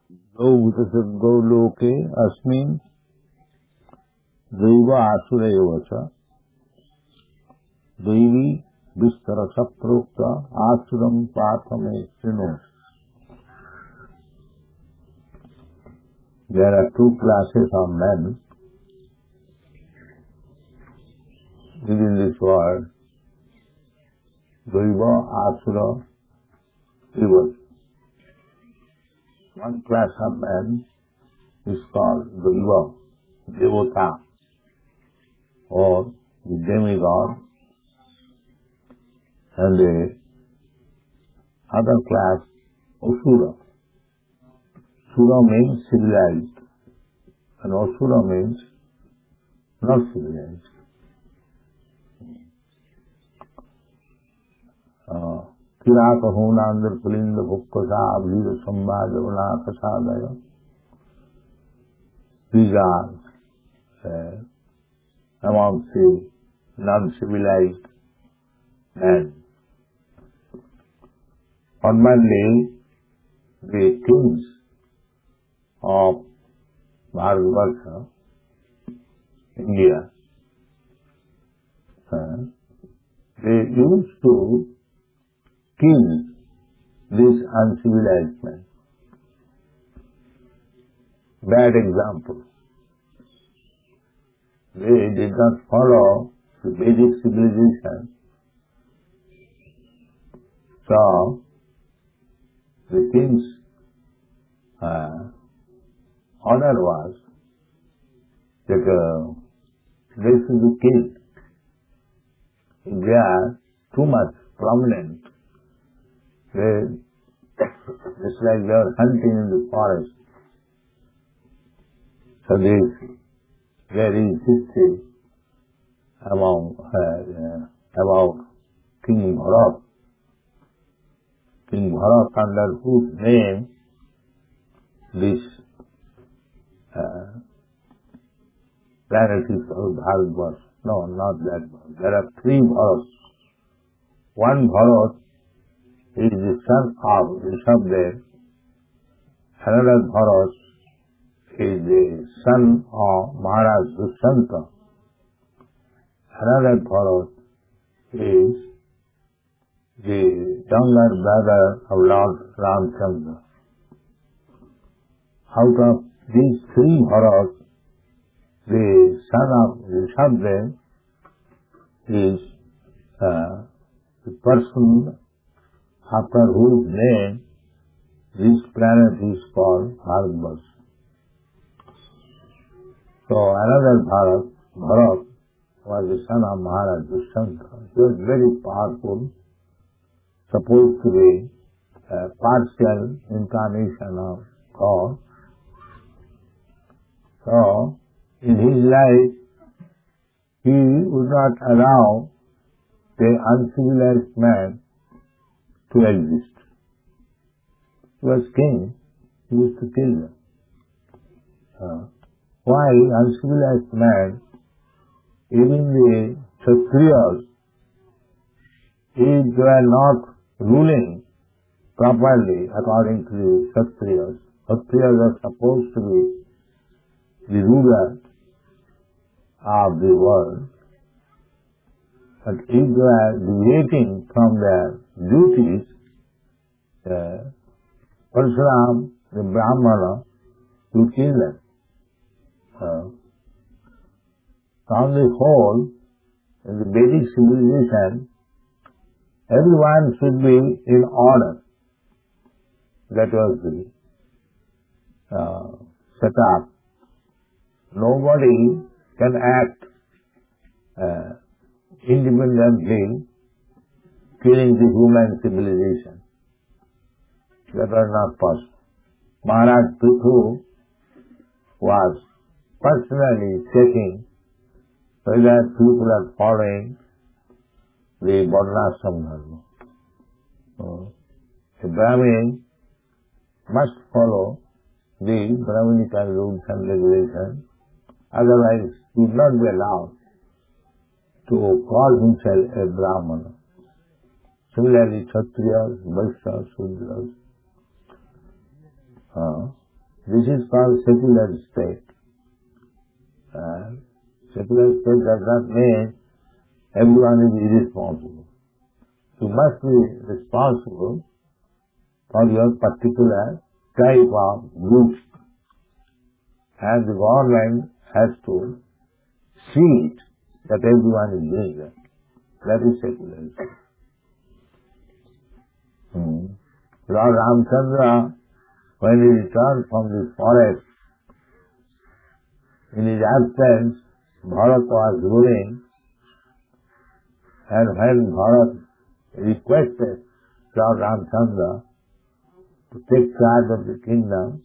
गौ लोके अस्मिन् दैव आसुर एव च दैवी विस्तर प्रोक्त आसुरम पाथ में शृणु. There are two classes of men within this world, Daiva, Asura, evil. One class of men is called Daiva, Devata, or the demigod, and the other class, Asura. Sura means civilized, and Asura means not civilized. Kiraka Hunandar Pulinda Bhukkasa Abhira Sambhajavana Kasadaya. These are amongst the non-civilized men. Commonly, the kings of Bharatvarsha, India, they used to kill these uncivilized men. Bad example. They did not follow the Vedic civilization. So, the king's order was that they should be killed. If they are too much prominent, it's like they are hunting in the forest. So there is history about King Bharat. King Bharat, under whose name this planet is called Bharatvarsh. No, not that one. There are three Bharats. One Bharat is the son of Rishabdev. Another Bharat is the son of Maharaj Dushyanta. Another Bharat is the younger brother of Lord Ramchandra. Out of these three Bharats, the son of Rishabdev is the person after whose name this planet is called Bharatvarsh. So another Bharat was the son of Maharaj Dushyanta. He was very powerful, supposed to be a partial incarnation of God. So, in his life, he would not allow the uncivilized man to exist. He was king, he used to kill them. Why uncivilized man, even the Kshatriyas, if they are not ruling properly according to the Kshatriyas, Kshatriyas are supposed to be the ruler of the world, but if they are deviating from their duties, Parashuram, the Brahmana, will kill them. On the whole, in the Vedic civilization, everyone should be in order. That was the setup. Nobody can act independently, killing the human civilization. That was not possible. Maharaj Prithu was personally checking whether people are following the Varnashram Dharma. The Brahmin must follow the Brahminical rules and regulations, otherwise he would not be allowed to call himself a Brahmana. Similarly, Kshatriyas, Vaishyas, Shudras. This is called secular state. Secular state does not mean everyone is irresponsible. You must be responsible for your particular type of group, and the government has to see it that everyone is doing that. That is secularism. Lord Ramchandra, when he returned from the forest, in his absence, Bharat was ruling, and when Bharat requested Lord Ramchandra to take charge of the kingdom,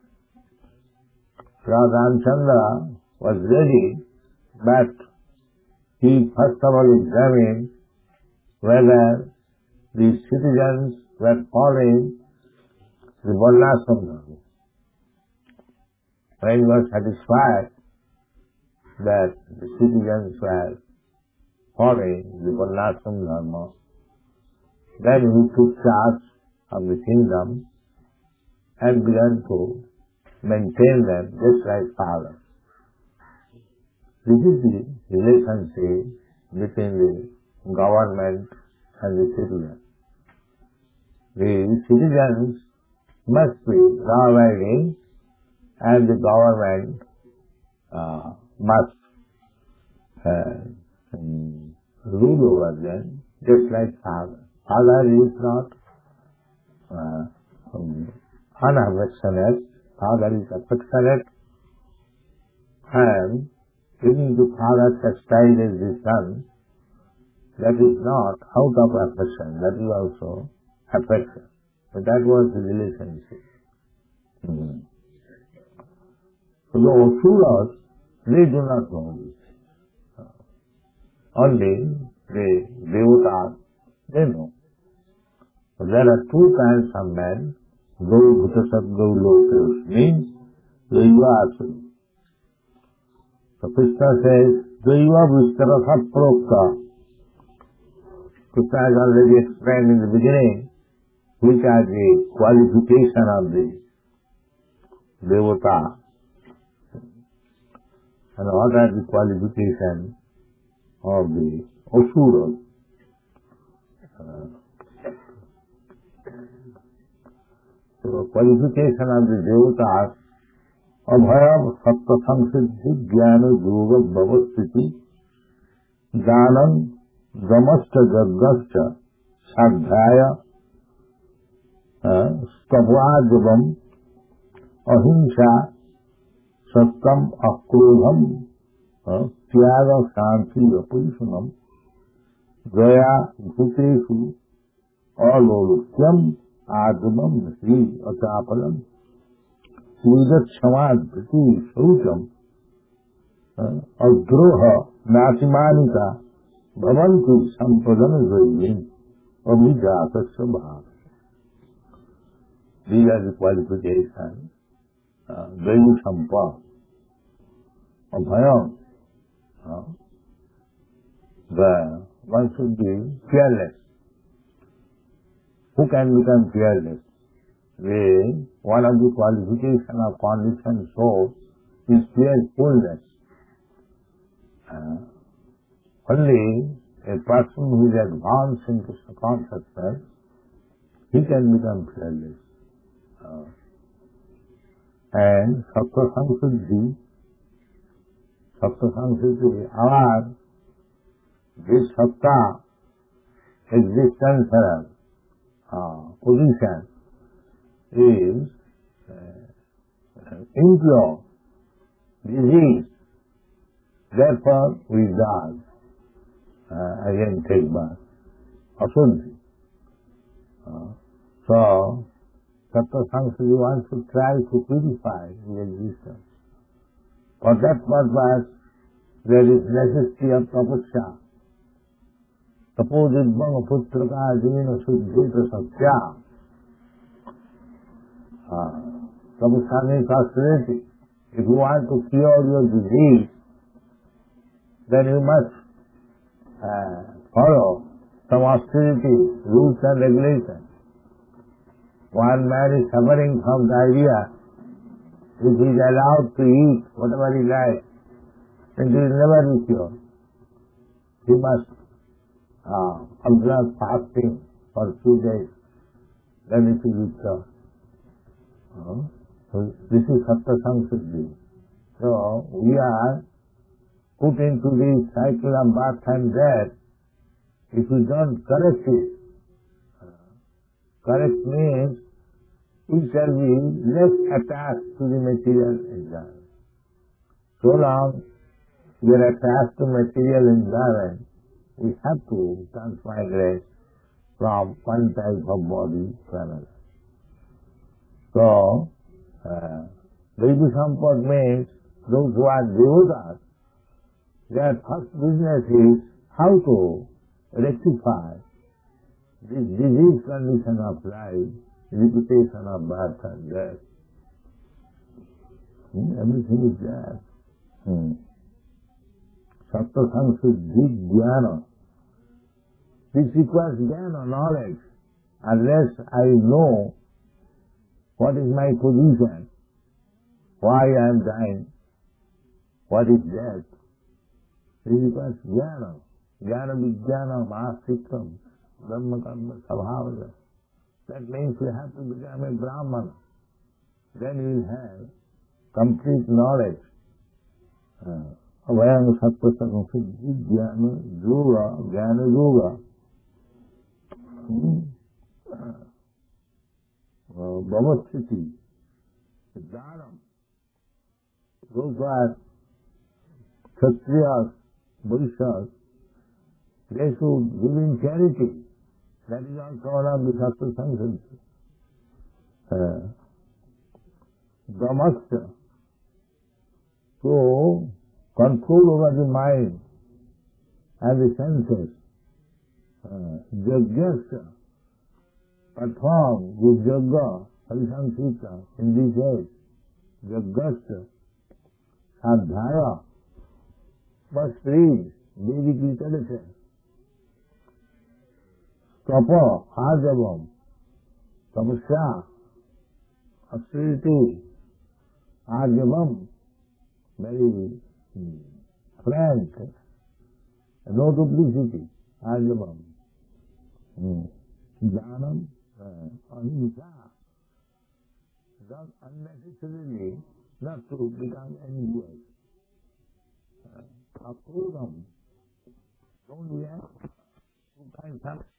Lord Ramchandra was ready, but he first of all examined whether the citizens were following the Varnashram Dharma. When he was satisfied that the citizens were following the Varnashram Dharma, then he took charge of the kingdom and began to maintain them just like father. This is the relationship between the government and the citizens. The citizens must be law-abiding, and the government must rule over them just like father. Father is not unaffectionate. Father is affectionate, and even the father chastises the son, that is not out of affection, that is also affection. So that was the relationship. So the Asuras, they do not know this. Only the Devatas, they know. So there are two kinds of men, Gau Bhutasat Gau Lokas, means Daiva Asura. So Krishna says, Daiva Vistarasa Prokta. Krishna has already explained in the beginning which are the qualification of the Devata and what are the qualifications of the Asuras. So qualification of the Devatas, Abhaya Sattva Samsiddhi Jnana Yoga Bhavasthiti Jnanam Gamasta Gargascha Sadhyaya Stavajabam Ahimsa Satyam Akrodham Tyaga Shanti Apurisanam Gaya Bhuteshu Alolukyam Adamam Sri Atapalam Sridat Samad Priti Saucham Adroha Natimanika Bhavanti Sampadana Zayin Abhijata Sabha. These are the qualifications. Vayu Sampa, Abhayam. One should be fearless. Who can become fearless? One of the qualifications of conditioned soul is fearfulness. Only a person who is advanced into consciousness, he can become fearless. And Sattva Samsiddhi, our this Sattva existential position is impure, disease. Therefore we die, again take birth, Asuddhi. So Sattva Samsiddhi wants to try to purify the existence. For that purpose, there is necessity of tapasya. Tapodidvang putraka jina suddhita satya. Tapasya means austerity. If you want to cure your disease, then you must follow some austerity, rules and regulations. One man is suffering from diarrhea, If he is allowed to eat whatever he likes, then he will never be cured. He must observe fasting for 2 days, then it will be cured. So this is Sattva Samsiddhi. So we are put into this cycle of birth and death. If we don't correct it, correct means we shall be less attached to the material environment. So long we are attached to material environment, we have to transmigrate from one type of body to another. So, Daivi Sampad means those who are devotees, their first business is how to rectify this disease condition of life, repetition of birth and death. Everything is there. Sattva Samsiddhi Jnana. This requires jnana, knowledge. Unless I know what is my position, why I am dying, what is death, this requires jnana. Jnana vijnana mahasikkam brahma karma sabhavaya. That means you have to become a Brahmana. Then you will have complete knowledge. Avayam sattva samsiddhi jnana yoga, jnana yoga. Bhavasthiti, Dhanam. Those who are Kshatriyas, Vaishyas, they should give in charity. That is also one of the Sattva Samsiddhi. Brahmasya, to control over the mind and the senses. Yajnasya, perform the yajna, Harisankirtan, in this age. Yajnasya, sadhaya, must read Vedic literature. Tapa, ajavam, tapasya, austerity, ajavam, very frank, no duplicity, ajavam. Jnanam, ahimsa, not unnecessarily, not to become envious. Apurvam, don't react to kind of